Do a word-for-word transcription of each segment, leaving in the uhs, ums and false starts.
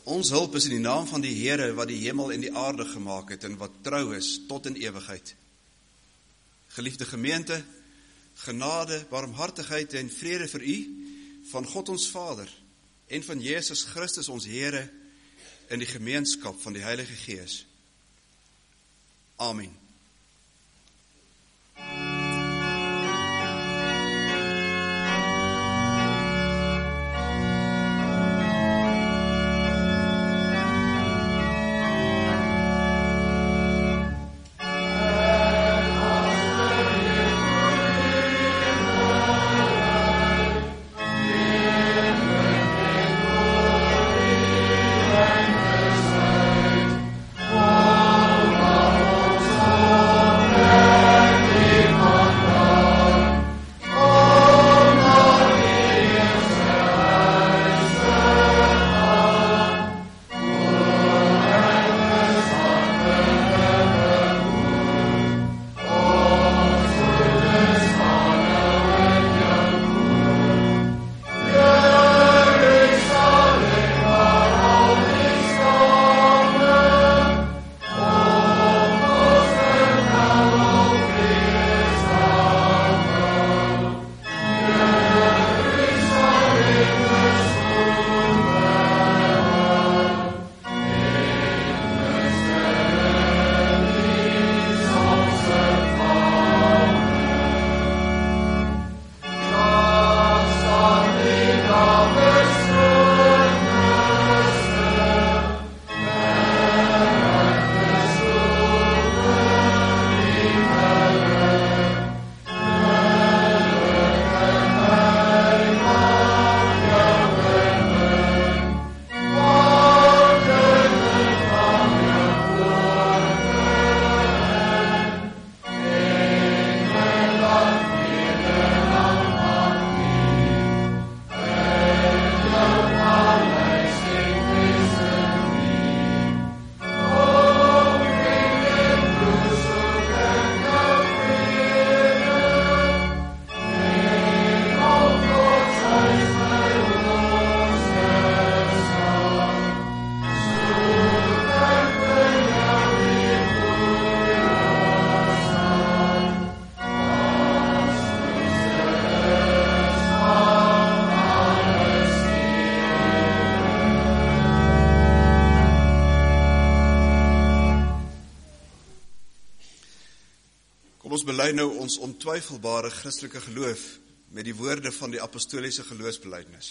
Ons hulp is in die naam van die Here wat die hemel en die aarde gemaak het en wat trou is tot in ewigheid. Geliefde gemeente, genade, barmhartigheid en vrede vir u van God ons Vader en van Jesus Christus ons Here in die gemeenskap van die Heilige Gees. Amen. Ons bely nou ons ontwyfelbare Christelike geloof met die woorde van die apostoliese geloofsbelijdenis.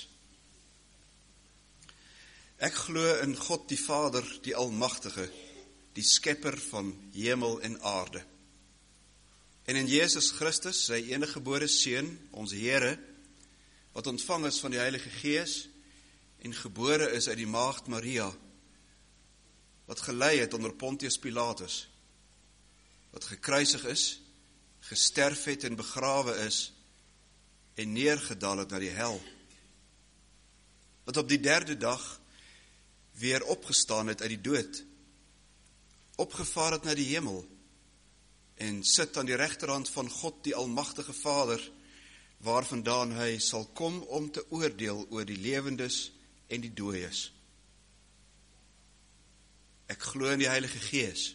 Ek glo in God die Vader, die Almagtige, die skepper van hemel en aarde. En in Jesus Christus, sy enige gebore Seun, ons Here, wat ontvang is van die Heilige Gees en gebore is uit die maagd Maria, wat gelei het onder Pontius Pilatus, wat gekruisig is, gesterf het en begrawe is en neergedaal het na die hel, wat op die derde dag weer opgestaan het uit die dood, opgevaar het na die hemel en sit aan die regterhand van God die Almagtige Vader, waarvandaan hy sal kom om te oordeel oor die lewendes en die dooies. Ek glo in die Heilige Gees.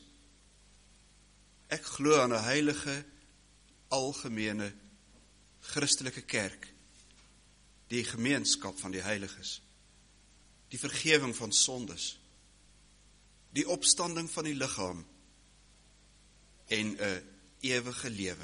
Ek glo aan 'n heilige algemene Christelike kerk, die gemeenskap van die heiliges, die vergewing van sondes, die opstanding van die liggaam en 'n ewige lewe.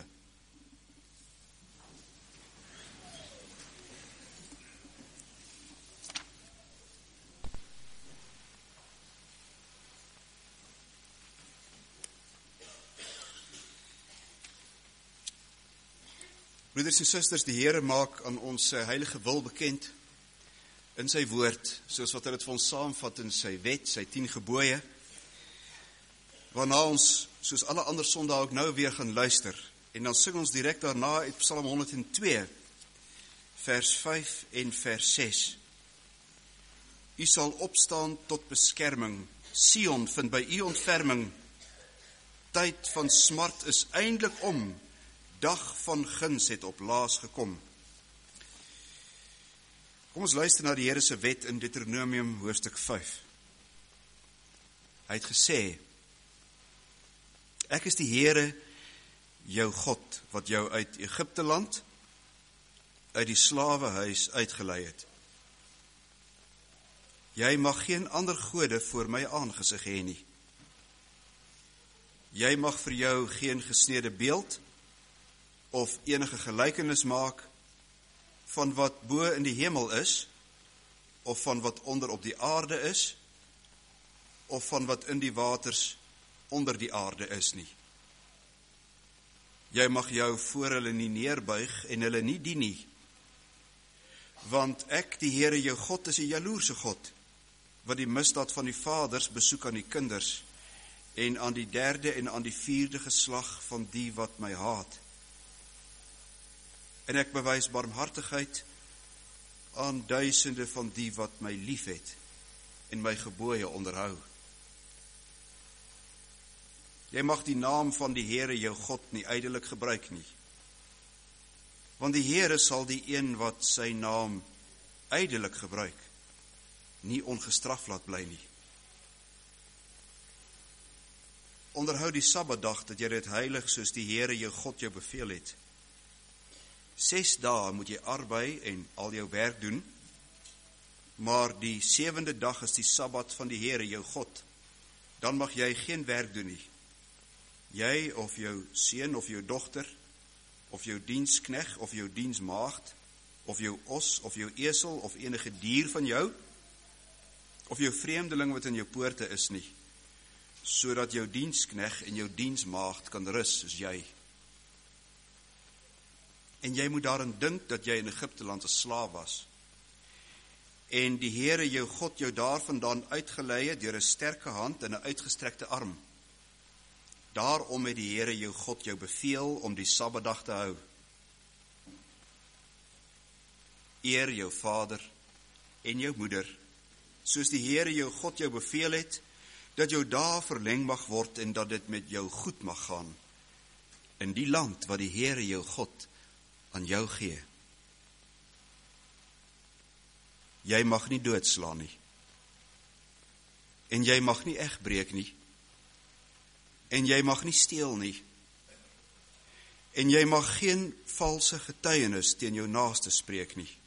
Broeders en susters, die Here maak aan ons sy heilige wil bekend in sy woord, soos wat hy dit vir ons saamvat in sy wet, sy tien gebooie, waarna ons, soos alle ander sondae ook nou weer gaan luister. En dan sing ons direk daarna uit Psalm honderd en twee, vers vyf en vers ses. U sal opstaan tot beskerming, Sion vind by u ontferming, tyd van smart is eindelik om, dag van guns het op laas gekom. Kom ons luister na die Here se wet in Deuteronomium hoofstuk vyf. Hy het gesê, ek is die Here, jou God, wat jou uit Egipte land, uit die slawehuis uitgelei het. Jy mag geen ander gode voor my aangesig hê nie. Jy mag vir jou geen gesnede beeld of enige gelykenis maak van wat bo in die hemel is, of van wat onder op die aarde is, of van wat in die waters onder die aarde is nie. Jy mag jou voor hulle nie neerbuig en hulle nie dien nie, want ek, die Here jou God, is 'n jaloerse God, wat die misdaad van die vaders besoek aan die kinders, en aan die derde en aan die vierde geslag van die wat my haat. En ek bewys barmhartigheid aan duisende van die wat my liefhet en my gebooie onderhou. Jy mag die naam van die Here jou God nie ydelik gebruik nie, want die Here sal die een wat sy naam ydelik gebruik, nie ongestraf laat bly nie. Onderhou die Sabbatdag dat jy dit heilig soos die Here jou God jou beveel het. Ses dae moet jy arbei en al jou werk doen, maar die sewende dag is die Sabbat van die Here jou God. Dan mag jy geen werk doen nie. Jy of jou seun of jou dogter, of jou dienskneg of jou diensmaagd, of jou os of jou esel of enige dier van jou, of jou vreemdeling wat in jou poorte is nie, sodat jou dienskneg en jou diensmaagd kan rus soos jy. En jy moet daarin dink dat jy in Egipte land 'n slaaf was. En die Here jou God jou daarvandaan uitgelei het deur 'n sterke hand en 'n uitgestrekte arm. Daarom het die Here jou God jou beveel om die Sabbatdag te hou. Eer jou vader en jou moeder, soos die Here jou God jou beveel het, dat jou dae verleng mag word en dat dit met jou goed mag gaan, in die land wat die Here jou God aan jou gee. Jy mag nie doodslaan nie, en jy mag nie egbreek nie, en jy mag nie steel nie, en jy mag geen valse getuienis teen jou naaste spreek nie,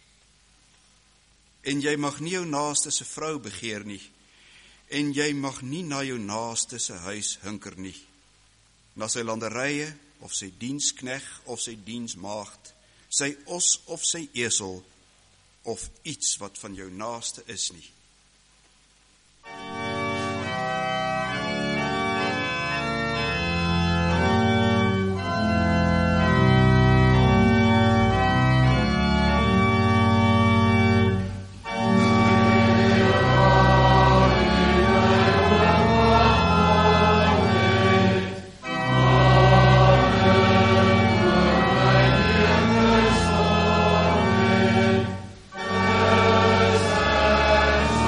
en jy mag nie jou naaste se vrou begeer nie, en jy mag nie na jou naaste se huis hinker nie, na sy landerye, of sy dienskneg, of sy diensmaagd, sy os of sy esel, of iets wat van jou naaste is nie. Yes.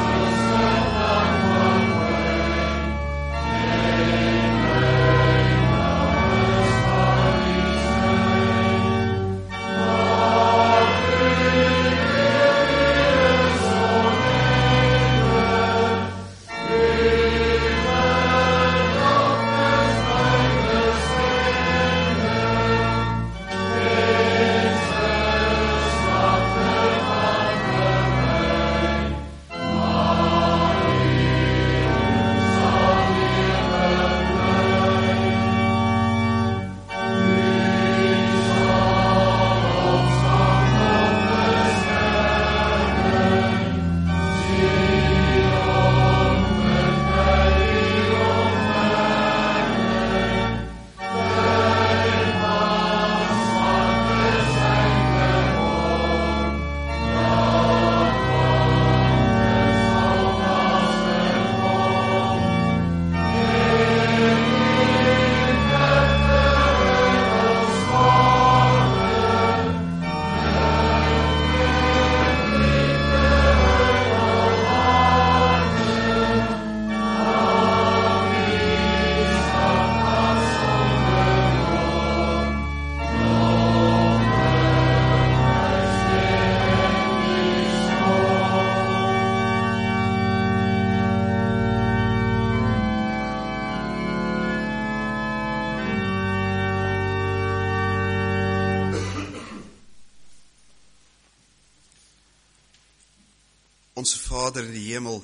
Onse Vader in die hemel,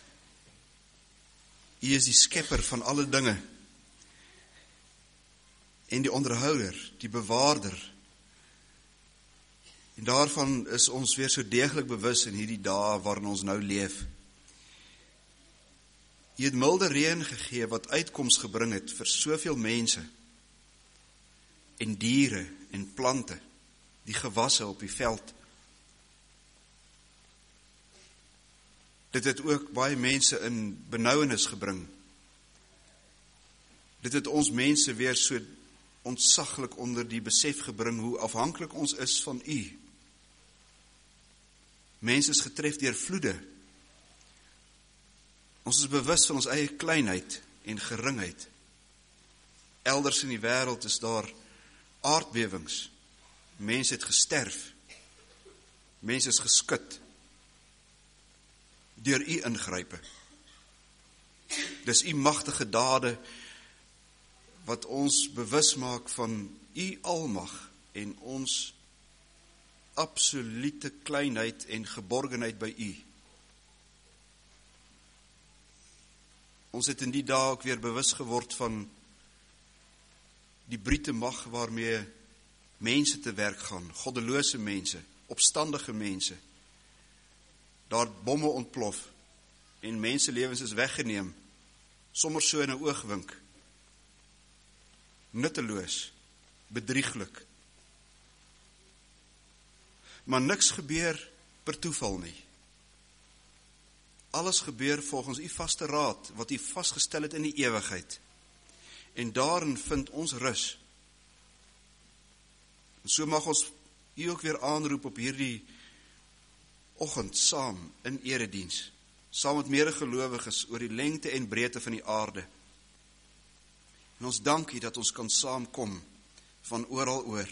U is die skepper van alle dinge, en die onderhouder, die bewaarder. En daarvan is ons weer so deeglik bewus in hierdie dae waarin ons nou leef. U het milde reën gegee wat uitkoms gebring het vir soveel mense, en diere en plante, die gewasse op die veld. Dit het ook baie mense in benouenis gebring. Dit het ons mense weer so ontsaglik onder die besef gebring hoe afhanklik ons is van U. Mense is getref deur vloede. Ons is bewus van ons eie kleinheid en geringheid. Elders in die wêreld is daar aardbewings. Mense het gesterf. Mense is geskit deur U ingrype. Dis U magtige dade wat ons bewus maak van U almag en ons absolute kleinheid en geborgenheid by U. Ons het in die dae ook weer bewus geword van die brute mag waarmee mense te werk gaan, goddelose mense, opstandige mense. Daar bomme ontplof en menselewens is weggeneem, sommer so in 'n oogwink. Nutteloos, bedrieglik. Maar niks gebeur per toeval nie. Alles gebeur volgens U vaste raad, wat U vasgestel het in die ewigheid. En daarin vind ons rus. En so mag ons U ook weer aanroep op hierdie oggend saam in erediens, saam met medegelowiges oor die lengte en breedte van die aarde. En ons dank U dat ons kan saamkom van oral oor.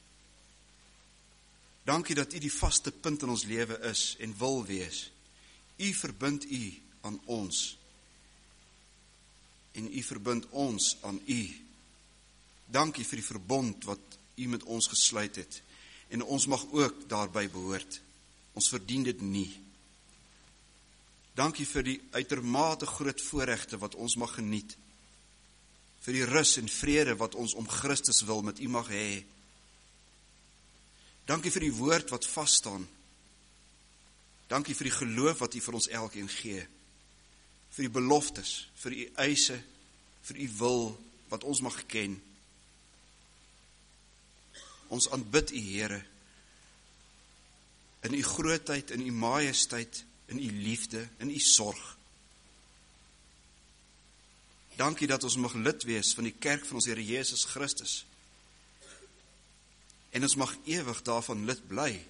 Dank U dat U die vaste punt in ons lewe is en wil wees. U verbind U aan ons. En U verbind ons aan U. Dank U vir die verbond wat U met ons gesluit het. En ons mag ook daarby behoort. Ons verdien dit nie. Dank U vir die uitermate groot voorregte wat ons mag geniet. Vir die rus en vrede wat ons om Christus wil met U mag hê. Dank U vir die woord wat vasstaan. Dank U vir die geloof wat U vir ons elkeen gee. Vir die beloftes, vir U eise, vir U wil wat ons mag ken. Ons aanbid U, Here, in U grootheid, in U majesteit, in U liefde, in U sorg. Dankie dat ons mag lid wees van die kerk van ons Here Jesus Christus. En ons mag ewig daarvan lid bly.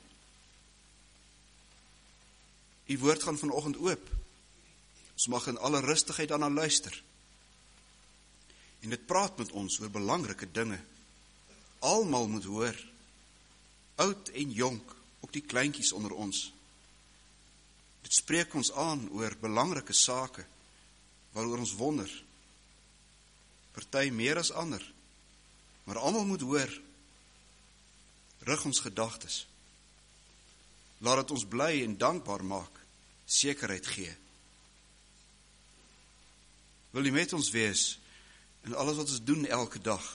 U woord gaan vanoggend oop. Ons mag in alle rustigheid daarna luister. En dit praat met ons oor belangrike dinge. Almal moet hoor, oud en jonk, ook die kleintjies onder ons. Dit spreek ons aan oor belangrike sake, waaroor ons wonder. Party meer as ander, maar almal moet hoor. Rig ons gedagtes. Laat dit ons bly en dankbaar maak, sekerheid gee. Wil U met ons wees in alles wat ons doen elke dag?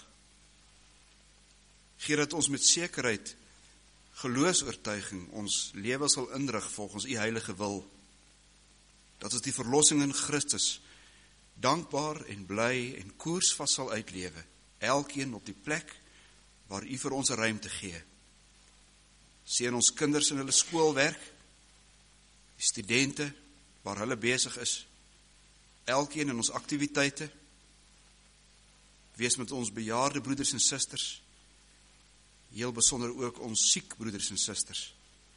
Gee dat ons met sekerheid, geloofsoortuiging, ons lewe sal inrig volgens U heilige wil. Dat ons die verlossing in Christus dankbaar en bly en koersvas sal uitlewe, elkeen op die plek waar U vir ons 'n ruimte gee. Seën ons kinders in hulle skoolwerk, die studente waar hulle besig is, elkeen in ons aktiwiteite. Wees met ons bejaarde broeders en susters, heel besonder ook ons siek broeders en susters.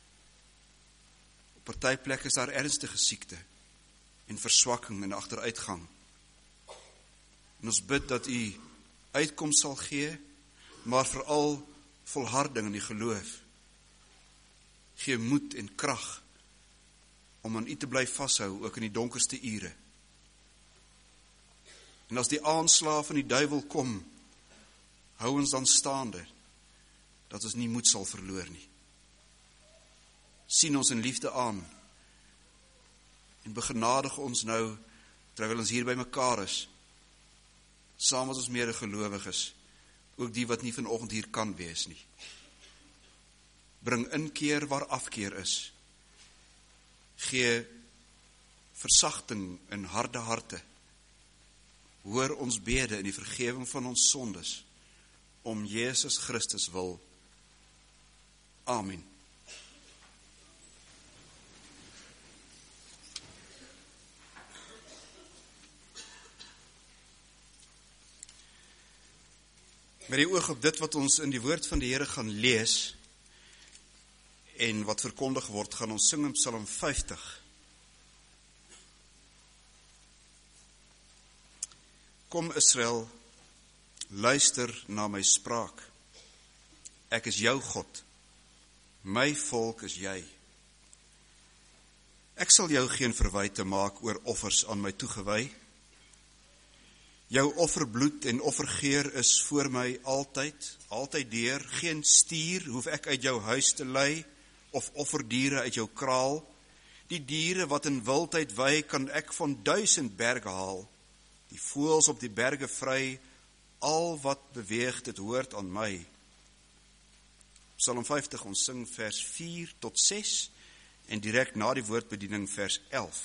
Op party plekke is daar ernstige siekte en verswakking en agteruitgang. En ons bid dat U uitkoms sal gee, maar veral volharding in die geloof. Gee moed en krag om aan U te bly vashou, ook in die donkerste ure. En as die aanslae van die duiwel kom, hou ons dan staande, dat ons nie moed sal verloor nie. Sien ons in liefde aan, En begenadig ons nou, terwyl ons hier by mekaar is, saam met ons medegelowiges, ook die wat nie vanoggend hier kan wees nie. Bring inkeer waar afkeer is. Gee versagting in harde harte. Hoor ons bede in die vergewing van ons sondes, om Jesus Christus wil. Amen. Met die oog op dit wat ons in die woord van die Here gaan lees, en wat verkondig word, gaan ons sing in Psalm vyftig. Kom Israel, luister na my spraak. Ek is jou God, my volk is jy. Ek sal jou geen verwyte maak oor offers aan my toegewy. Jou offerbloed en offergeur is voor my altyd, altyd deur. Geen stier hoef ek uit jou huis te lei, of offerdiere uit jou kraal. Die diere wat in wildheid wy, kan ek van duisend berge haal. Die voëls op die berge vry, al wat beweeg, dit hoort aan my. Psalm vyftig, ons sing vers vier tot ses, en direk na die woordbediening vers elf.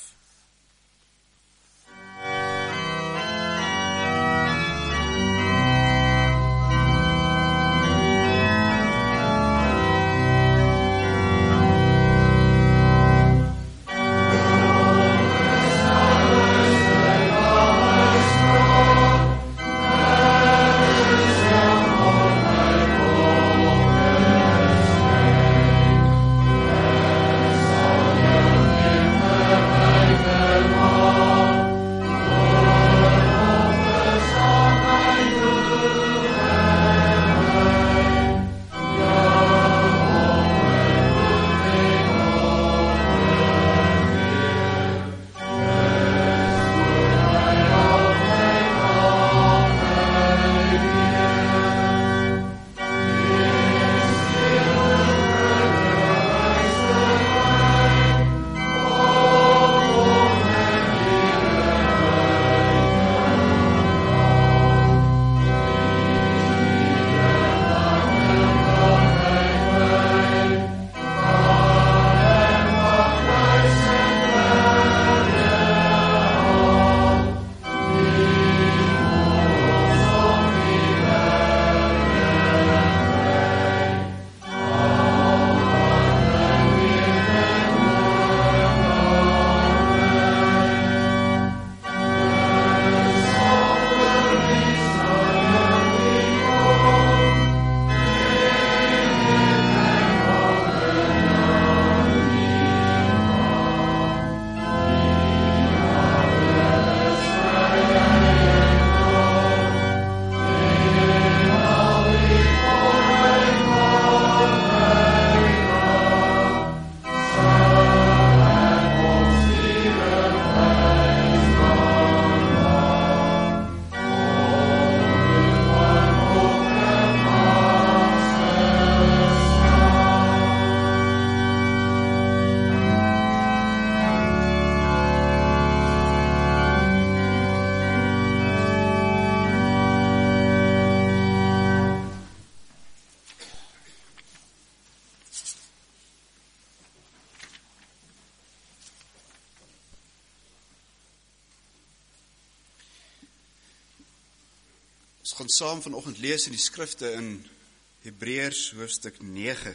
Ons gaan saam vanoggend lees in die skrifte in Hebreërs hoofstuk nege.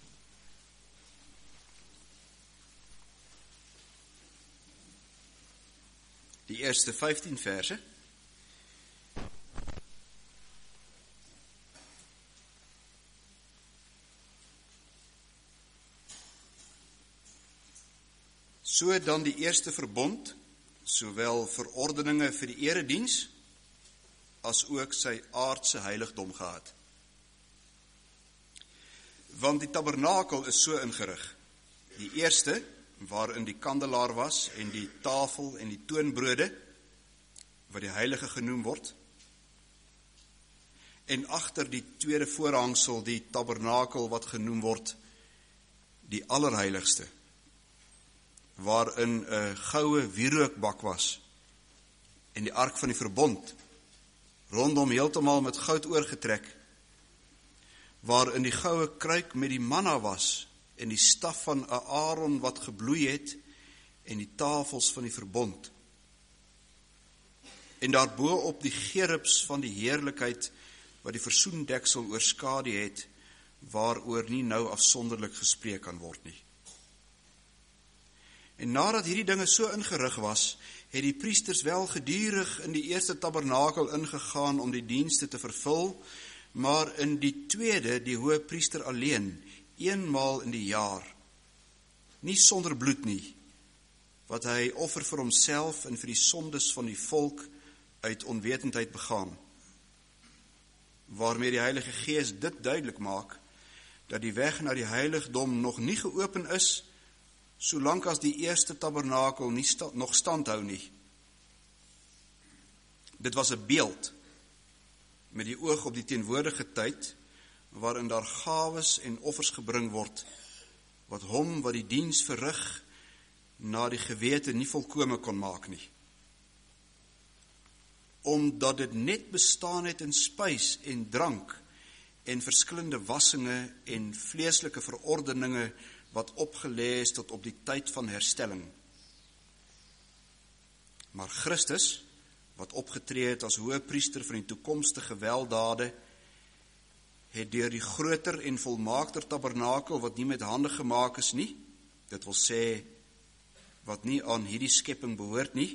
Die eerste vyftien verse. So dan die eerste verbond, sowel verordeninge vir die erediens, as ook sy aardse heiligdom gehad. Want die tabernakel is so ingerig. Die eerste, waarin die kandelaar was, en die tafel en die toonbrode, wat die heilige genoem word, en agter die tweede voorhangsel die tabernakel wat genoem word, die allerheiligste. waarin 'n goue wierookbak was en die ark van die verbond rondom heeltemal met goud oorgetrek, waarin die goue kruik met die manna was en die staf van 'n Aaron wat gebloei het en die tafels van die verbond. En daarbo op die gerubs van die heerlikheid wat die versoendeksel oorskadu het, waaroor nie nou afsonderlik gespreek kan word nie. En nadat hierdie dinge so ingerig was, het die priesters wel gedurig in die eerste tabernakel ingegaan om die dienste te vervul, maar in die tweede, die hoë priester alleen, eenmaal in die jaar, nie sonder bloed nie, wat hy offer vir homself en vir die sondes van die volk uit onwetendheid begaan, waarmee die Heilige Gees dit duidelik maak, dat die weg na die heiligdom nog nie geopen is, solank as die eerste tabernakel nie sta, nog stand hou nie. Dit was 'n beeld, met die oog op die teenwoordige tyd, waarin daar gawes en offers gebring word, wat hom wat die diens verrig, na die gewete nie volkome kon maak nie. Omdat dit net bestaan het in spys en drank, en verskillende wassinge en vleeslike verordeninge, wat opgelê is tot op die tyd van herstelling. Maar Christus, wat opgetree het as hoëpriester van die toekomstige weldade, het deur die groter en volmaakter tabernakel, wat nie met hande gemaak is nie, dit wil sê, wat nie aan hierdie skepping behoort nie,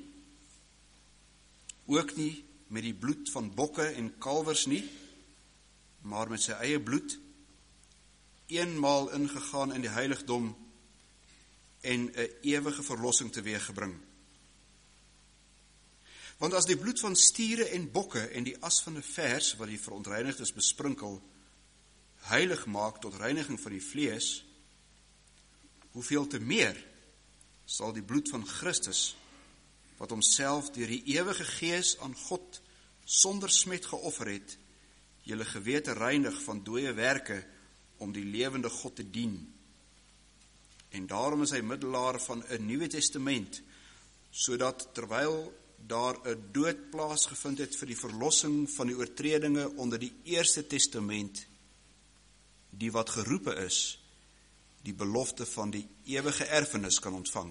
ook nie met die bloed van bokke en kalwers nie, maar met sy eie bloed, eenmaal ingegaan in die heiligdom en 'n ewige verlossing teweeggebring. Want as die bloed van stiere en bokke en die as van 'n vers, wat die verontreinigdes besprinkel, heilig maak tot reiniging van die vlees, hoeveel te meer sal die bloed van Christus, wat homself deur die ewige Gees aan God sonder smet geoffer het, julle gewete reinig van dooie werke om die lewende God te dien. En daarom is hy middelaar van 'n Nuwe Testament, sodat terwyl daar 'n dood plaasgevind het vir die verlossing van die oortredinge onder die Eerste Testament, die wat geroepe is, die belofte van die ewige erfenis kan ontvang.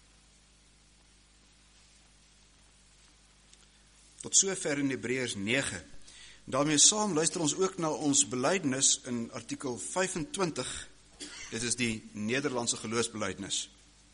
Tot sover in Hebreërs nege. Daarmee saam luister ons ook na ons belydenis in artikel vyfentwintig. Dit is die Nederlandse geloofsbelydenis.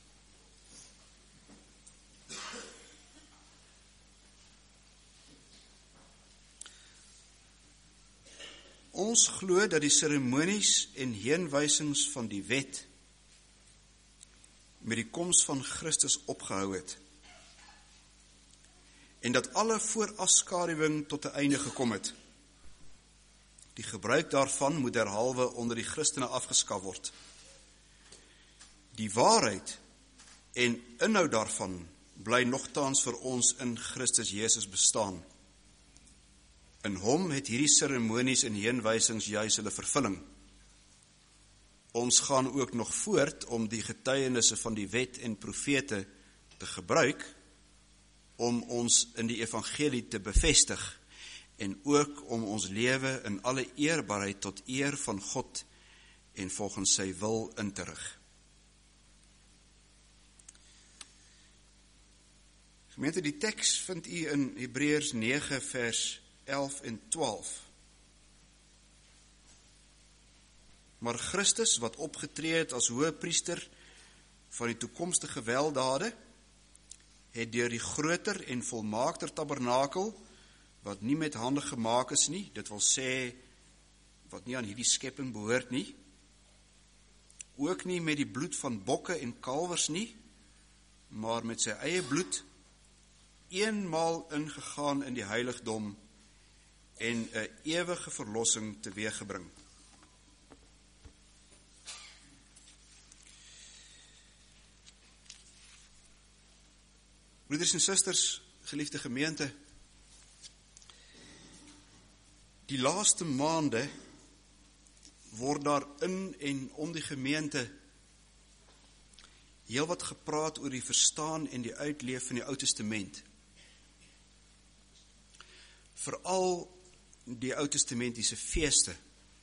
Ons glo dat die seremonies en heenwysings van die wet met die koms van Christus opgehou het, en dat alle voorafskaduwing tot 'n einde gekom het. Die gebruik daarvan moet derhalwe onder die Christene afgeskaf word. Die waarheid en inhoud daarvan bly nogtans vir ons in Christus Jesus bestaan. In hom het hierdie seremonies en heenwysings juis hulle vervulling. Ons gaan ook nog voort om die getuienisse van die wet en profete te gebruik, om ons in die evangelie te bevestig, en ook om ons lewe in alle eerbaarheid tot eer van God en volgens sy wil in te rig. Gemeente, die teks vind u in Hebreërs nege vers elf en twaalf. Maar Christus, wat opgetree het as hoëpriester van die toekomstige weldade, het deur die groter en volmaakter tabernakel, wat nie met hande gemaak is nie, dit wil sê, wat nie aan hierdie skepping behoort nie, ook nie met die bloed van bokke en kalwers nie, maar met sy eie bloed, eenmaal ingegaan in die heiligdom en 'n ewige verlossing teweeggebring. Broeders en susters, geliefde gemeente, die laaste maande word daar in en om die gemeente heel wat gepraat oor die verstaan en die uitleef van die Ou Testament. Veral die Ou Testamentiese feeste.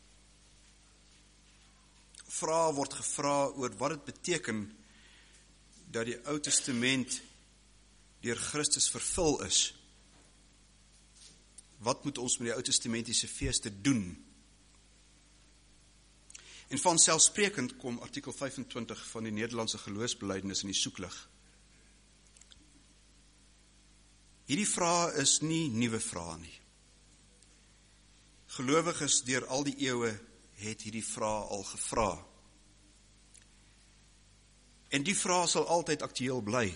Vrae word gevra oor wat dit beteken dat die Ou Testament deur Christus vervul is. Wat moet ons met die Ou Testamentiese feeste doen? En vanselfsprekend kom artikel vyfentwintig van die Nederlandse geloofsbelijdenis in die soeklig. Hierdie vraag is nie nuwe vraag nie. Gelowiges deur al die eeue het hierdie vraag al gevra. En die vraag sal altyd aktueel bly.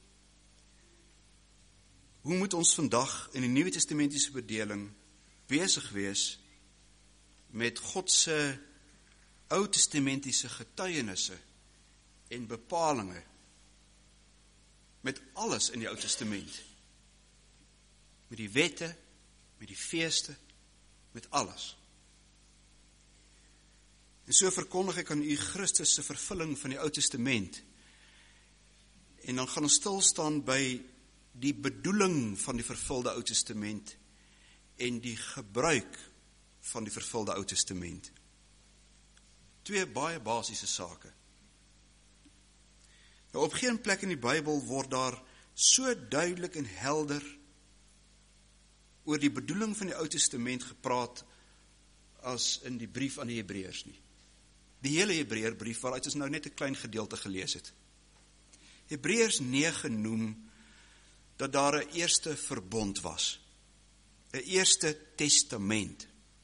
Hoe moet ons vandag in die Nuwe Testamentiese bedeling besig wees met God se Ou Testamentiese getuienisse en bepalinge, met alles in die Ou Testament, met die wette, met die feeste, met alles. En so verkondig ek aan u Christus se vervulling van die Ou Testament, en dan gaan ons stilstaan by die bedoeling van die vervulde Ou Testament en die gebruik van die vervulde Ou Testament. Twee baie basiese sake. Nou, op geen plek in die Bybel word daar so duidelik en helder oor die bedoeling van die Ou Testament gepraat as in die brief aan die Hebreërs nie. Die hele Hebreërbrief waaruit ons nou net 'n klein gedeelte gelees het. Hebreërs negen noem dat daar 'n eerste verbond was, 'n eerste testament.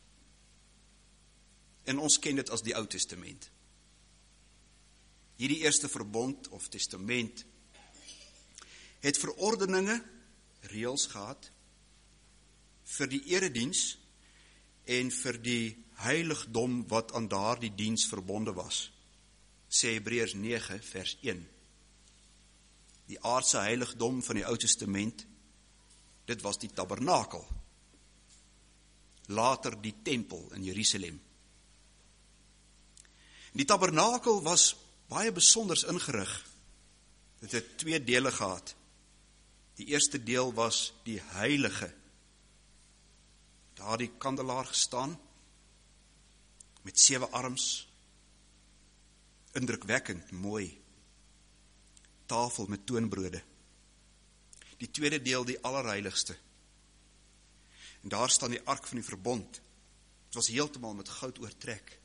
En ons ken dit as die Ou Testament. Hierdie eerste verbond of testament het verordeninge, reëls gehad vir die erediens en vir die heiligdom wat aan daardie diens verbonde was. Sê Hebreërs negen vers een. Die aardse heiligdom van die Ou Testament, dit was die tabernakel. Later die tempel in Jerusalem. Die tabernakel was baie besonders ingerig. Dit het twee dele gehad. Die eerste deel was die heilige. Daar die kandelaar gestaan, met sewe arms, indrukwekkend, mooi, tafel met toonbrode. Die tweede deel die allerheiligste. En daar staan die ark van die verbond. Het was heeltemal met goud oortrek.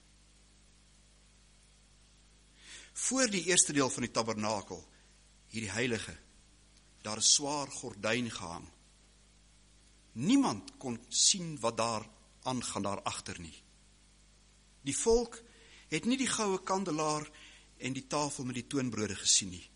Voor die eerste deel van die tabernakel, hierdie heilige, daar 'n swaar gordyn gehang. Niemand kon sien wat daar aangaan daar agter nie. Die volk het nie die goue kandelaar en die tafel met die toonbrode gesien nie.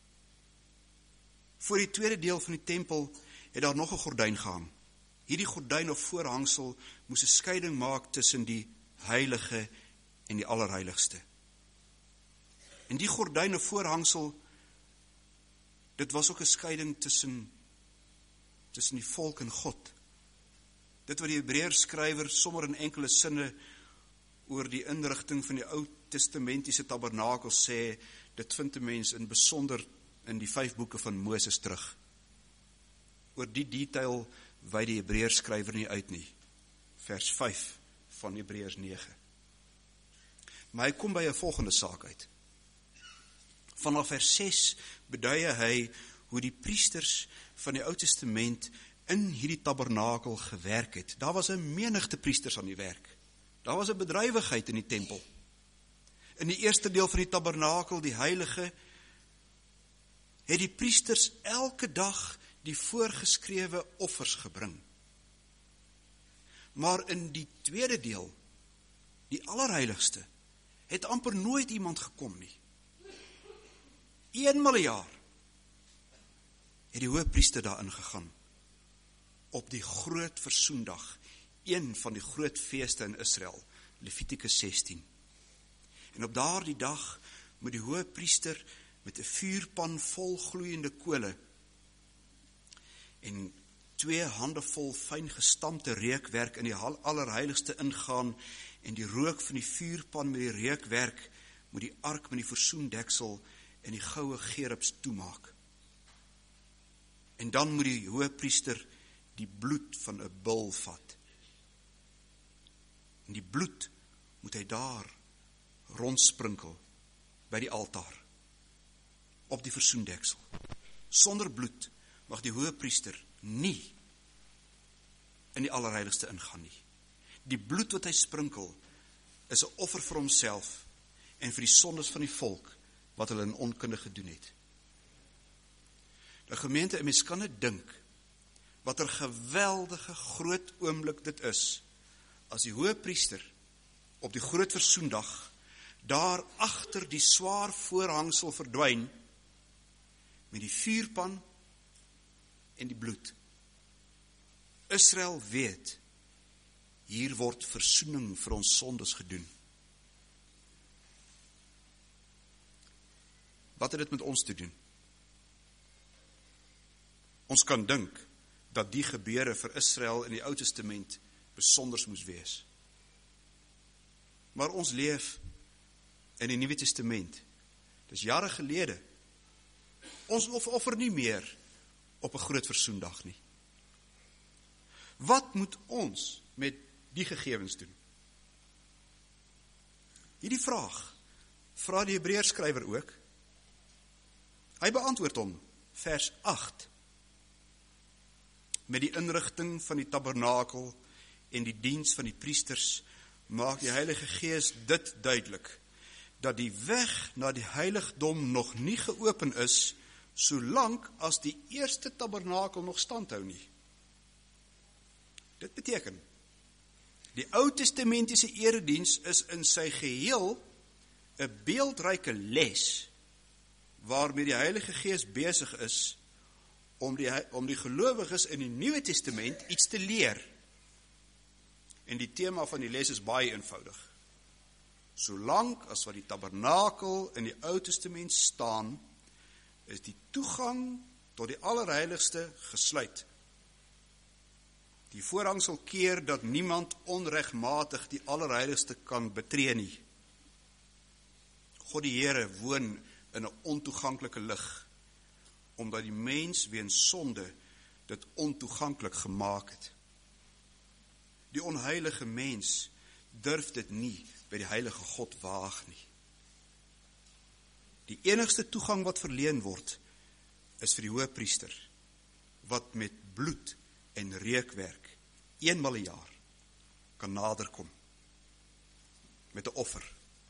Voor die tweede deel van die tempel het daar nog 'n gordyn gehang. Hierdie gordyn of voorhangsel moes 'n skeiding maak tussen die heilige en die allerheiligste. En die gordyn of voorhangsel, dit was ook 'n skeiding tussen tussen die volk en God. Dit wat die Hebreërs skrywer sommer in enkele sinne oor die inrigting van die Ou Testamentiese tabernakel sê, dit vind 'n mens in besonder in die vyf boeke van Moses terug. Oor die detail wy die Hebreërs skrywer nie uit nie. Vers vyf van Hebreërs negen. Maar hy kom by 'n volgende saak uit. Vanaf vers ses beduie hy hoe die priesters van die Ou Testament in hierdie tabernakel gewerk het. Daar was 'n menigte priesters aan die werk. Daar was 'n bedrywigheid in die tempel. In die eerste deel van die tabernakel, die heilige, het die priesters elke dag die voorgeskrewe offers gebring. Maar in die tweede deel, die allerheiligste, het amper nooit iemand gekom nie. Eenmal 'n jaar het die hoëpriester daarin gegaan, op die groot versoendag, een van die groot feeste in Israel, Levitikus sestien. En op daardie dag moet die hoëpriester met 'n vuurpan vol gloeiende kole en twee hande vol fyn gestampte reukwerk in die allerheiligste ingaan, en die rook van die vuurpan met die reukwerk moet die ark met die versoendeksel en die goue gerubs toemaak. En dan moet die hoëpriester die bloed van 'n bul vat. En die bloed moet hy daar rondsprinkel by die altaar, op die versoendeksel. Sonder bloed mag die hoëpriester nie in die allerheiligste ingaan nie. Die bloed wat hy sprinkel is 'n offer vir homself en vir die sondes van die volk wat hulle in onkunde gedoen het. Die gemeente, 'n mens kan net dink wat 'n geweldige groot oomblik dit is as die hoëpriester op die groot versoendag daar agter die swaar voorhangsel verdwyn met die vuurpan en die bloed. Israel weet, hier word versoening vir ons sondes gedoen. Wat het dit met ons te doen? Ons kan dink dat die gebeure vir Israel in die Ou Testament besonders moes wees. Maar ons leef in die Nuwe Testament. Dis jare gelede. Ons offer nie meer op 'n groot versoendag nie. Wat moet ons met die gegevens doen? Hierdie vraag vra die Hebreërskrywer ook. Hy beantwoord hom, vers agt. Met die inrigting van die tabernakel en die diens van die priesters maak die Heilige Gees dit duidelik, dat die weg na die heiligdom nog nie geopen is, solank as die eerste tabernakel nog standhou nie. Dit beteken, die Ou Testamentiese erediens is in sy geheel 'n beeldryke les, waarmee die Heilige Gees besig is om die, om die gelowiges in die Nuwe Testament iets te leer. En die tema van die les is baie eenvoudig. Solank as wat die tabernakel in die Ou Testament staan, is die toegang tot die allerheiligste gesluit. Die voorhangsel keer dat niemand onregmatig die allerheiligste kan betree nie. God die Here woon in 'n ontoeganklike lig, omdat die mens weens sonde dit ontoeganklik gemaak het. Die onheilige mens durf dit nie by die heilige God waag nie. Die enigste toegang wat verleen word, is vir die hoëpriester, wat met bloed en reukwerk, eenmal 'n jaar, kan naderkom, met 'n offer.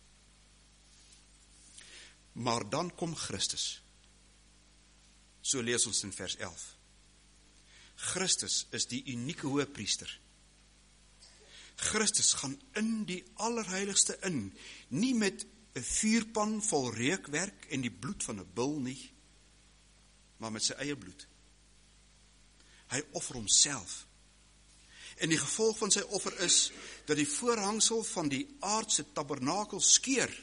Maar dan kom Christus. So lees ons in vers elf. Christus is die unieke hoëpriester. Christus gaan in die allerheiligste in, nie met 'n vuurpan vol reukwerk en die bloed van 'n bul nie, maar met sy eie bloed. Hy offer homself. En die gevolg van sy offer is, dat die voorhangsel van die aardse tabernakel skeur.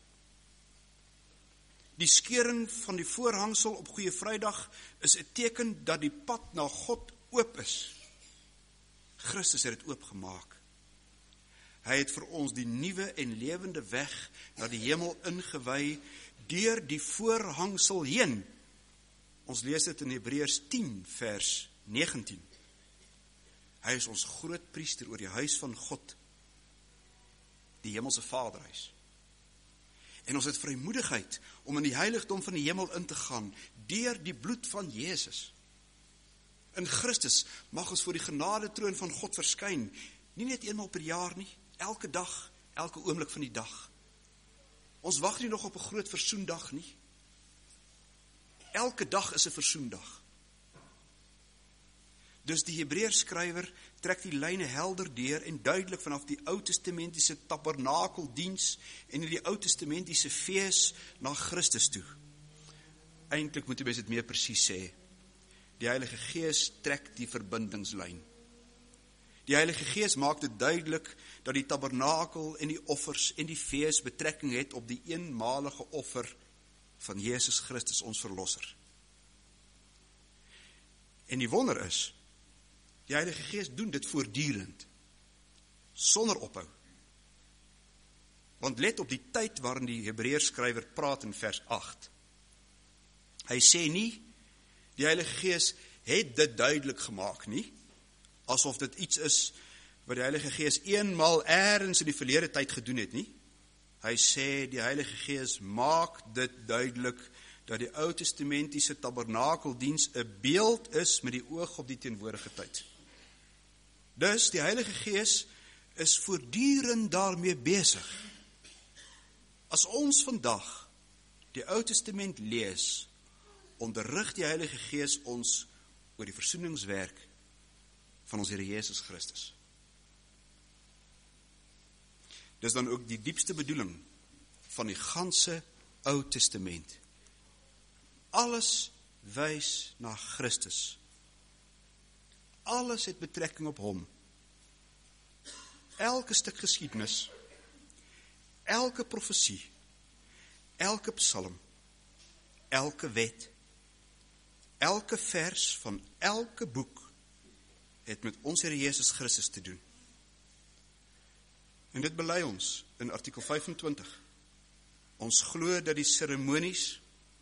Die skeuring van die voorhangsel op Goeie Vrydag is 'n teken dat die pad na God oop is. Christus het dit oopgemaak. Hy het vir ons die nuwe en lewende weg na die hemel ingewy deur die voorhangsel heen. Ons lees dit in Hebreërs tien vers negentien. Hy is ons groot priester oor die huis van God, die hemelse Vaderhuis. En ons het vrymoedigheid om in die heiligdom van die hemel in te gaan deur die bloed van Jesus. In Christus mag ons voor die genadetroon van God verskyn, nie net eenmaal per jaar nie, elke dag, elke oomblik van die dag. Ons wag nie nog op 'n groot versoendag nie. Elke dag is 'n versoendag. Dus die Hebreërskrywer trek die lyne helder deur en duidelik vanaf die Ou Testamentiese tabernakeldiens en in die Ou Testamentiese fees na Christus toe. Eintlik moet jy mens dit meer presies sê. Die Heilige Gees trek die verbindingslyn. Die Heilige Gees maak dit duidelik dat die tabernakel en die offers en die fees betrekking het op die eenmalige offer van Jesus Christus, ons verlosser. En die wonder is, die Heilige Gees doen dit voortdurend, sonder ophou. Want let op die tyd waarin die Hebreërskrywer praat in vers agt. Hy sê nie, die Heilige Gees het dit duidelik gemaak nie, asof dit iets is wat die Heilige Gees eenmaal ergens in die verlede tyd gedoen het nie. Hy sê, die Heilige Gees maak dit duidelik, dat die Ou Testamentiese tabernakeldiens 'n beeld is met die oog op die teenwoordige tyd. Dus, die Heilige Gees is voortdurend daarmee besig. As ons vandag die Ou Testament lees, onderrig die Heilige Gees ons oor die versoeningswerk van ons Here Jesus Christus. Dis dan ook die diepste bedoeling van die ganse Ou Testament. Alles wys na Christus. Alles het betrekking op hom. Elke stuk geskiedenis, elke profesie, elke psalm, elke wet, elke vers van elke boek het met ons Here Jesus Christus te doen. En dit bely ons in artikel vyfentwintig. Ons glo dat die seremonies,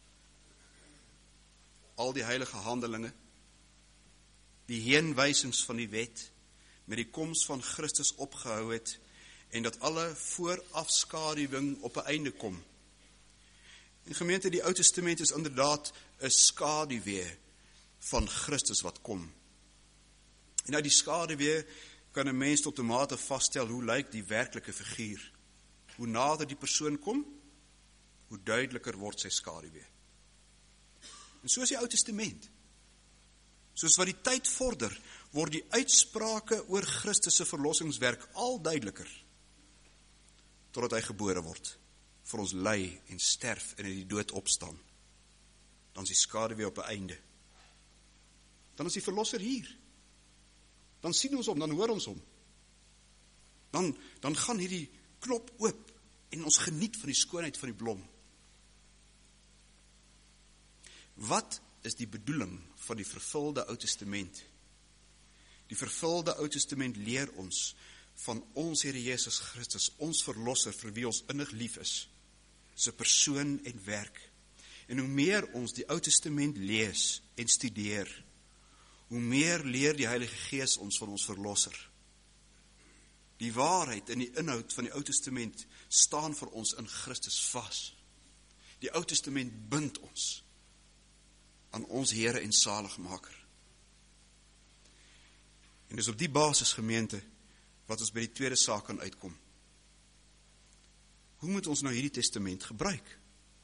al die heilige handelinge, die heenwysings van die wet, met die koms van Christus opgehou het, en dat alle voorafskaduwing op 'n einde kom. En gemeente, die Ou Testament is inderdaad 'n skaduwee van Christus wat kom. En uit die skaduwee kan 'n mens tot 'n mate vasstel hoe lyk die werklike figuur. Hoe nader die persoon kom, hoe duideliker word sy skaduwee. En so is die Ou Testament. Soos wat die tyd vorder, word die uitsprake oor Christus se verlossingswerk al duideliker, totdat hy gebore word, vir ons ly en sterf en uit die dood opstaan. Dan is die skaduwee op 'n einde. Dan is die verlosser hier. Dan sien ons hom, dan hoor ons hom. Dan, dan gaan hierdie knop oop en ons geniet van die skoonheid van die blom. Wat is die bedoeling van die vervulde Ou Testament? Die vervulde Ou Testament leer ons van ons Here Jesus Christus, ons verlosser vir wie ons innig lief is, sy persoon en werk. En hoe meer ons die Ou Testament lees en studeer, hoe meer leer die Heilige Gees ons van ons verlosser. Die waarheid en die inhoud van die Ou Testament staan vir ons in Christus vas. Die Ou Testament bind ons aan ons Here en Saligmaker. En dis op die basis, gemeente, wat ons by die tweede saak kan uitkom. Hoe moet ons nou hierdie testament gebruik?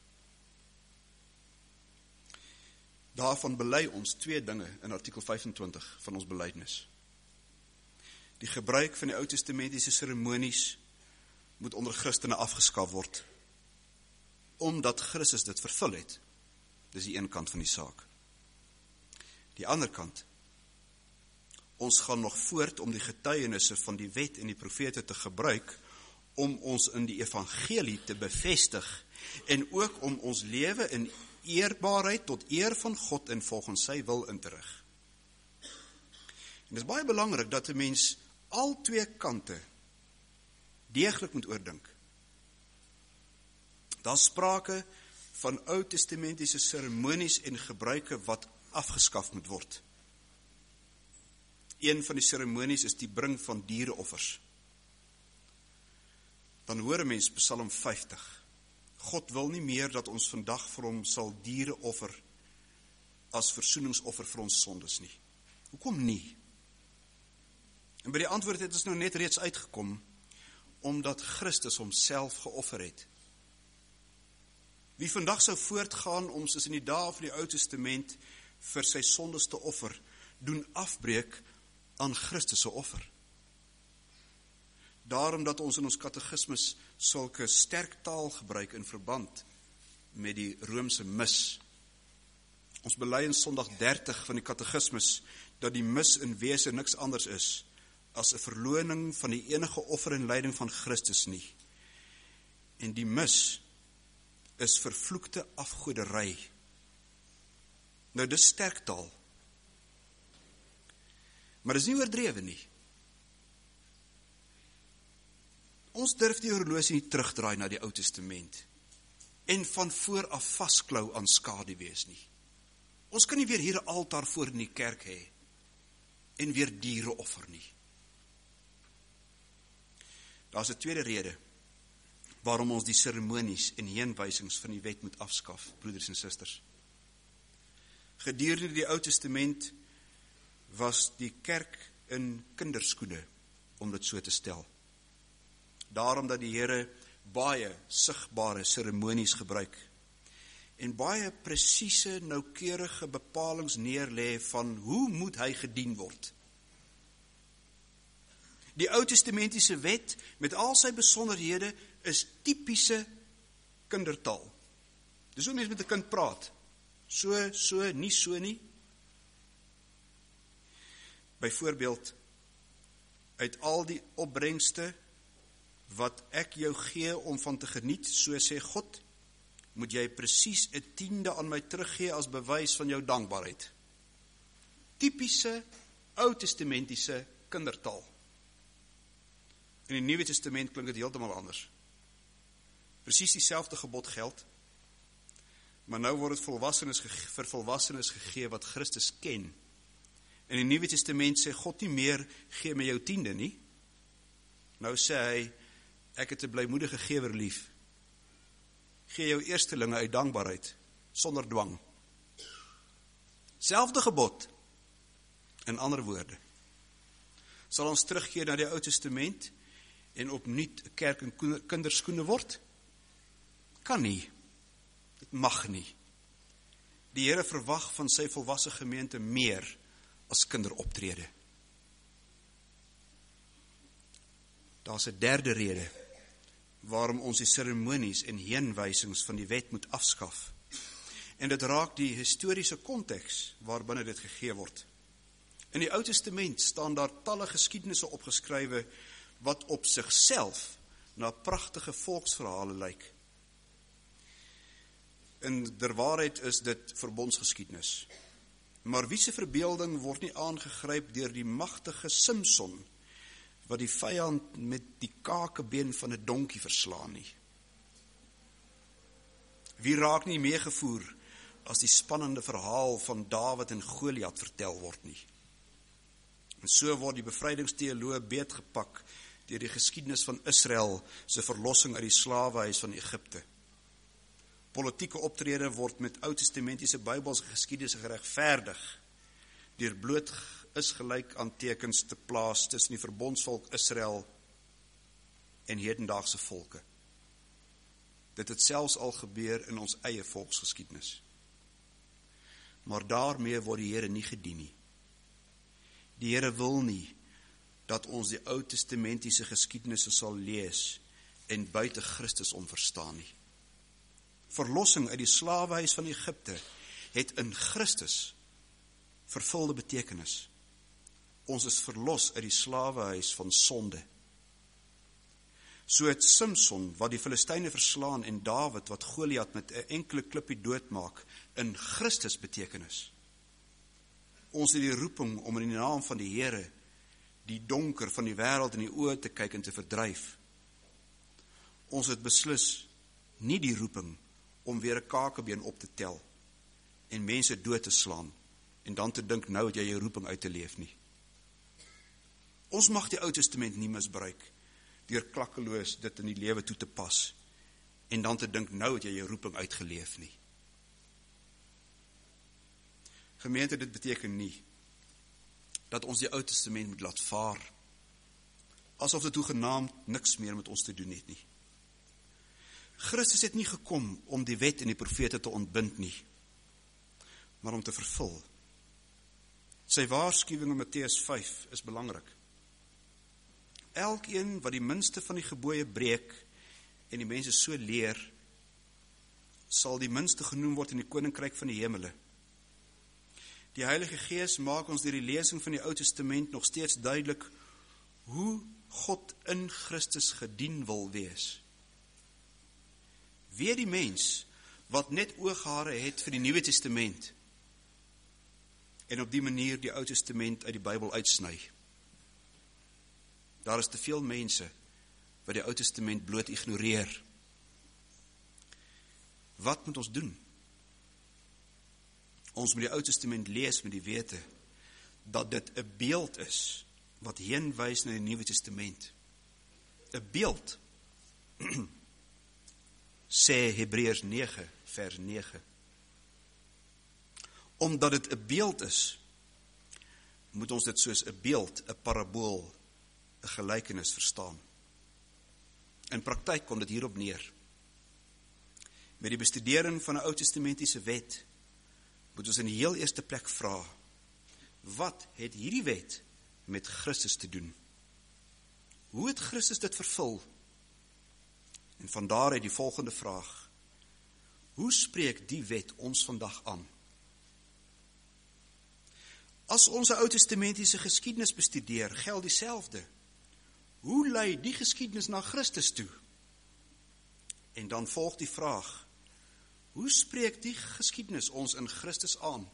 Daarvan bely ons twee dinge in artikel vyfentwintig van ons belydenis. Die gebruik van die Ou Testamentiese seremonies moet onder Christene afgeskaf word, omdat Christus dit vervul het. Dis die een kant van die saak. Die ander kant, ons gaan nog voort om die getuienisse van die wet en die profete te gebruik, om ons in die evangelie te bevestig, en ook om ons lewe in eerbaarheid tot eer van God en volgens sy wil in te rig. En dit is baie belangrik dat 'n mens al twee kante deeglik moet oordink. Daar is sprake van Ou Testamentiese seremonies en gebruike wat afgeskaf moet word. Een van die seremonies is die bring van diereoffers. Dan hoor 'n mens Psalm vyftig. God wil nie meer dat ons vandag vir hom sal diere offer as versoeningsoffer vir ons sondes nie. Hoekom nie? En by die antwoord het ons nou net reeds uitgekom, omdat Christus homself geoffer het. Wie vandag sou voortgaan om soos in die dae van die Ou Testament vir sy sondes te offer, doen afbreek aan Christus se offer. Daarom dat ons in ons katekismes sulke sterk taal gebruik in verband met die Romeinse mis. Ons bely in Sondag dertig van die katekismes dat die mis in wese niks anders is as 'n verloning van die enige offer en lyding van Christus nie. En die mis is vervloekte afgoderry. Nou dis sterk taal. Maar dis nie oordrewe nie. Ons durf die horlosie nie terugdraai na die Ou Testament. en van voor af vasklou aan skade wees nie. Ons kan nie weer hier 'n altaar voor in die kerk hê en weer diere offer nie. Daar's 'n tweede rede waarom ons die seremonies en heenwysings van die wet moet afskaf, broeders en susters. Gedurende die Ou Testament was die kerk in kinderskoene, om dit so te stel. Daarom dat die Here baie sigbare seremonies gebruik en baie presiese, noukeurige bepalings neerlê van hoe moet hy gedien word. Die Ou Testamentiese wet met al sy besonderhede is tipiese kindertaal. Dis hoe mense met 'n kind praat. So, so, nie so nie. Byvoorbeeld, uit al die opbrengste wat ek jou gee om van te geniet, so sê God, moet jy presies 'n tiende aan my teruggee as bewys van jou dankbaarheid. Tipiese Ou Testamentiese kindertaal. In die Nuwe Testament klink dit heeltemal anders. Presies dieselfde gebod geld, maar nou word dit volwassenes vir volwassenes gegee wat Christus ken. In die Nuwe Testament sê God nie meer, gee my jou tiende nie. Nou sê hy, ek het 'n blymoedige gewer lief. Gee jou eerstelinge uit dankbaarheid, sonder dwang. Selfde gebod, in ander woorde. Sal ons terugkeer na die Ou Testament en opnuut 'n kerk in kinderskoene word? Kan nie. Dit mag nie. Die Here verwag van sy volwasse gemeente meer as kinderoptrede. Daar's 'n derde rede waarom ons die seremonies en heenwysings van die wet moet afskaf. En dit raak die historiese konteks waarbinne dit gegee word. In die Ou Testament staan daar talle geskiedenisse opgeskrywe wat op sigself na pragtige volksverhale lyk. In der waarheid is dit verbondsgeskiedenis. Maar wie se verbeelding word nie aangegryp deur die magtige Samson, wat die vyand met die kakebeen van 'n donkie verslaan nie? Wie raak nie meegevoer as die spannende verhaal van Dawid en Goliat vertel word nie? En so word die bevrydingsteoloë beetgepak deur die geskiedenis van Israel se verlossing uit die slawehuis van Egipte. Politieke optrede word met Ou Testamentiese Bybelse geskiedenisse geregverdig deur bloot is gelyk aan tekens te plaas tussen die verbondsvolk Israel en hedendaagse volke. Dit het selfs al gebeur in ons eie volksgeskiedenis. Maar daarmee word die Here nie gedien nie. Die Here wil nie dat ons die Ou Testamentiese geskiedenisse sal lees en buite Christus onverstaan nie. Verlossing uit die slawehuis van Egipte het in Christus vervulde betekenis. Ons is verlos uit die slawehuis van sonde. So het Samson wat die Filistyne verslaan en Dawid wat Goliat met 'n enkele klippie doodmaak in Christus betekenis. Ons het die roeping om in die naam van die Here die donker van die wêreld in die oë te kyk en te verdryf. Ons het beslis nie die roeping om weer 'n kakebeen op te tel en mense dood te slaan en dan te dink nou het jy jou roeping uit te leef nie. Ons mag die Ou Testament nie misbruik deur klakkeloos dit in die lewe toe te pas en dan te dink nou het jy jou roeping uitgeleef nie. Gemeente, dit beteken nie dat ons die Ou Testament moet laat vaar, asof dit hoegenaamd niks meer met ons te doen het nie. Christus het nie gekom om die wet en die profete te ontbind nie, maar om te vervul. Sy waarskuwing in Matteus vyf is belangrik. Elkeen wat die minste van die gebooie breek en die mense so leer, sal die minste genoem word in die koninkryk van die hemele. Die Heilige Gees maak ons deur die lesing van die Ou Testament nog steeds duidelik hoe God in Christus gedien wil wees. Wie die mens wat net ooghare het vir die Nuwe Testament en op die manier die Ou Testament uit die Bybel uitsny. Daar is te veel mense wat die Ou Testament bloot ignoreer. Wat moet ons doen? Ons moet die Ou Testament lees met die wete dat dit 'n beeld is wat heen wys na die Nuwe Testament. 'n Beeld. Sê Hebreërs nege vers nege. Omdat dit 'n beeld is, moet ons dit soos 'n beeld, 'n parabool, 'n gelykenis verstaan. In praktyk kom dit hierop neer. Met die bestudering van 'n Ou Testamentiese wet, moet ons in die heel eerste plek vra, wat het hierdie wet met Christus te doen? Hoe het Christus dit vervul? En vandaar uit die volgende vraag, hoe spreek die wet ons vandag aan? As ons 'n Ou Testamentiese geskiedenis bestudeer, geld dieselfde. Hoe lei die geskiedenis na Christus toe? En dan volg die vraag, hoe spreek die geskiedenis ons in Christus aan?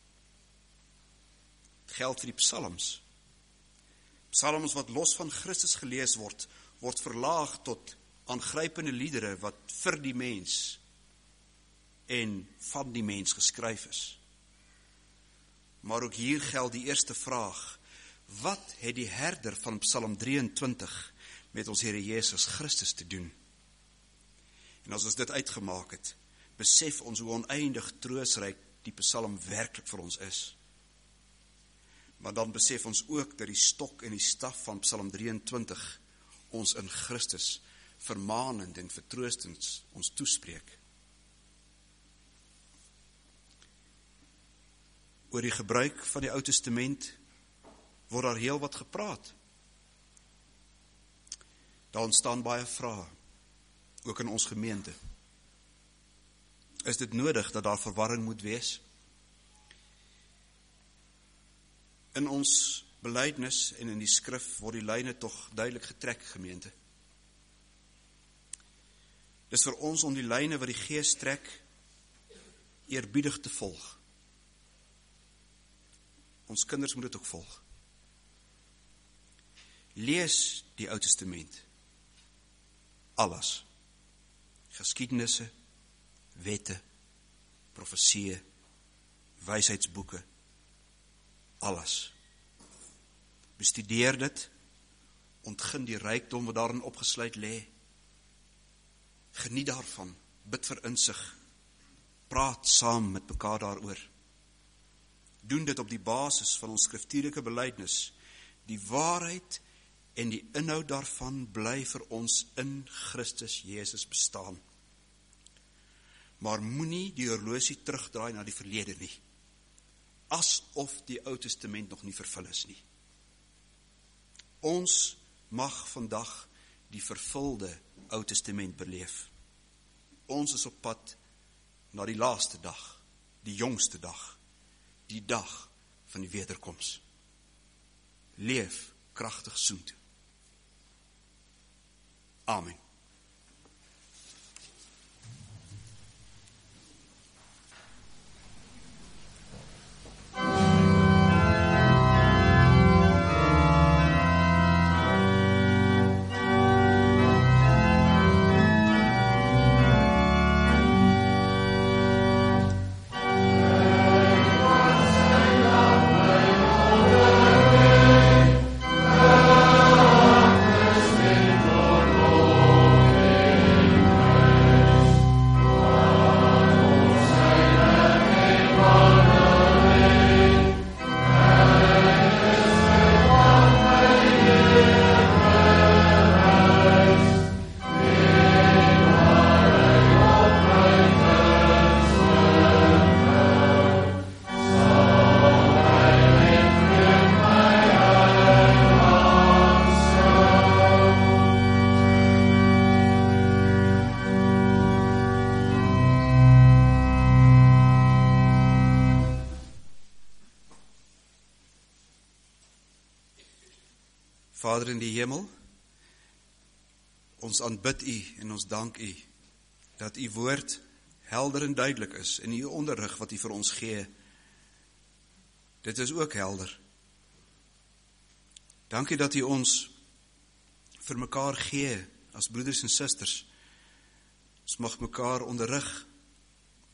Het geld vir die psalms. Psalms wat los van Christus gelees word, word verlaag tot aangrypende liedere wat vir die mens en van die mens geskryf is. Maar ook hier geld die eerste vraag, wat het die herder van Psalm drieëntwintig met ons Here Jesus Christus te doen? En as ons dit uitgemaak het, besef ons hoe oneindig troostryk die Psalm werklik vir ons is. Maar dan besef ons ook dat die stok en die staf van Psalm drieëntwintig ons in Christus vermanend en vertroostend ons toespreek. Oor die gebruik van die Ou Testament word daar heel wat gepraat. Daar ontstaan baie vrae, ook in ons gemeente. Is dit nodig dat daar verwarring moet wees? In ons belydenis en in die skrif word die lyne tog duidelik getrek, gemeente. Dis vir ons om die lyne wat die Gees trek eerbiedig te volg. Ons kinders moet dit ook volg. Lees die Ou Testament. Alles. Geskiedenisse, wette, profesieë, wysheidsboeke, alles. Bestudeer dit, ontgin die rykdom wat daarin opgesluit lê. Geniet daarvan, bid vir insig, praat saam met mekaar daaroor. Doen dit op die basis van ons skriftuurlike belydenis. Die waarheid en die inhoud daarvan bly vir ons in Christus Jesus bestaan. Maar moenie die horlosie terugdraai na die verlede nie, asof die Ou Testament nog nie vervul is nie. Ons mag vandag die vervulde Ou Testament beleef. Ons is op pad na die laaste dag, die jongste dag, die dag van die wederkoms. Leef kragtig soontoe. Amen. Vader in die hemel, ons aanbid U en ons dank U, dat U woord helder en duidelik is, en U onderrig wat U vir ons gee, dit is ook helder. Dankie dat U ons vir mekaar gee, as broeders en susters. Ons mag mekaar onderrig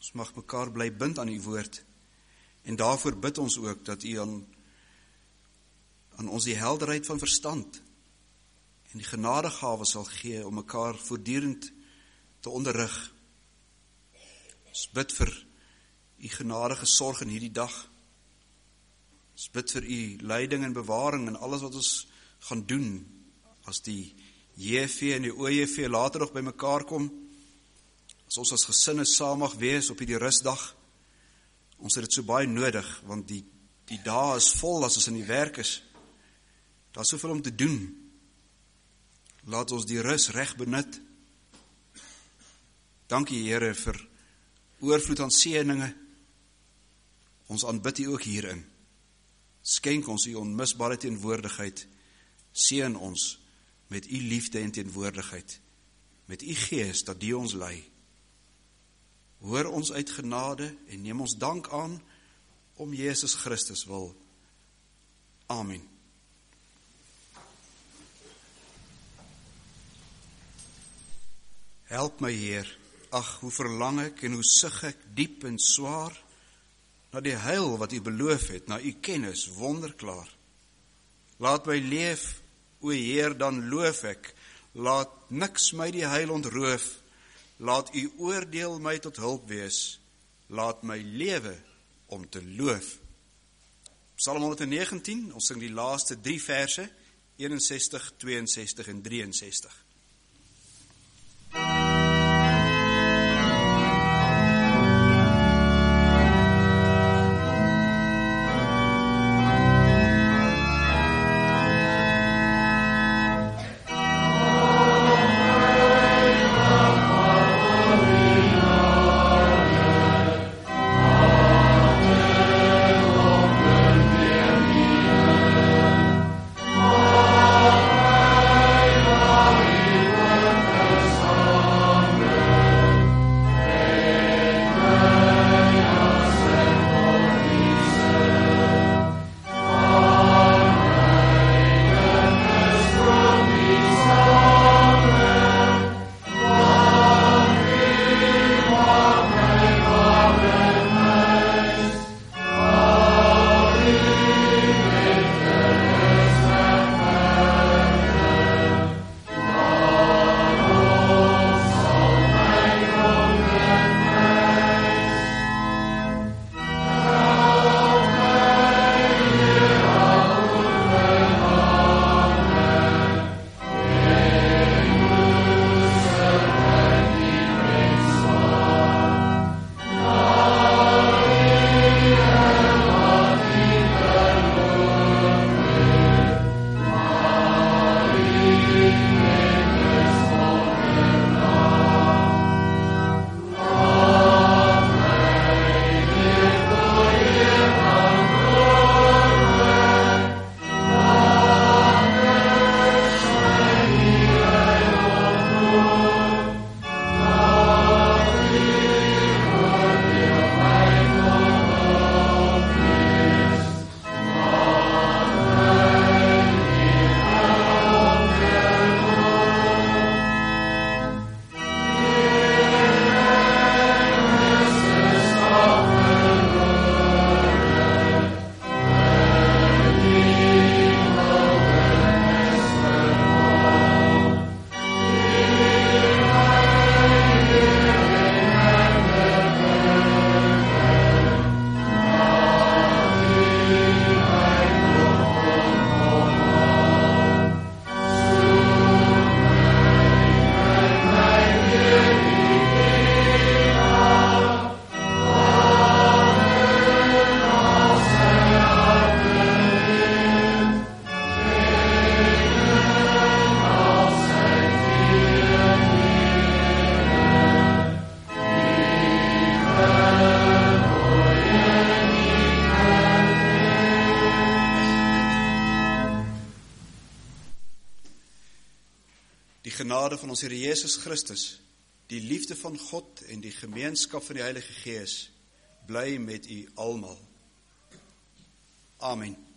Ons mag mekaar bly bind aan u woord. En daarvoor bid ons ook dat u aan, aan ons die helderheid van verstand en die genadegawe sal gee om mekaar voortdurend te onderrig. Ons bid vir u genadige sorg in hierdie dag. Ons bid vir u leiding en bewaring in alles wat ons gaan doen, as die J V en die O J V later nog by mekaar kom, as ons as gesinne saam mag wees op hierdie rustdag. Ons het dit so baie nodig, want die, die dae is vol as ons in die werk is. Daar is soveel om te doen. Laat ons die rus reg benut. Dankie Here vir oorvloed aan seëninge. Ons aanbid u ook hierin. Skenk ons u onmisbare teenwoordigheid. Seën ons met u liefde en teenwoordigheid. Met u gees dat die ons lei. Hoor ons uit genade en neem ons dank aan om Jesus Christus wil. Amen. Help my Heer, ag hoe verlang ek en hoe sug ek diep en swaar na die heil wat u beloof het, na u kennis wonderklaar. Laat my leef, o Heer, dan loof ek, laat niks my die heil ontroof, laat u oordeel my tot hulp wees, laat my lewe om te loof. Psalm honderdnegentien, ons sing die laaste drie verse, eenensestig, tweeënsestig en drieënsestig. genade van ons Here Jesus Christus, die liefde van God en die gemeenskap van die Heilige Gees, bly met u almal. Amen.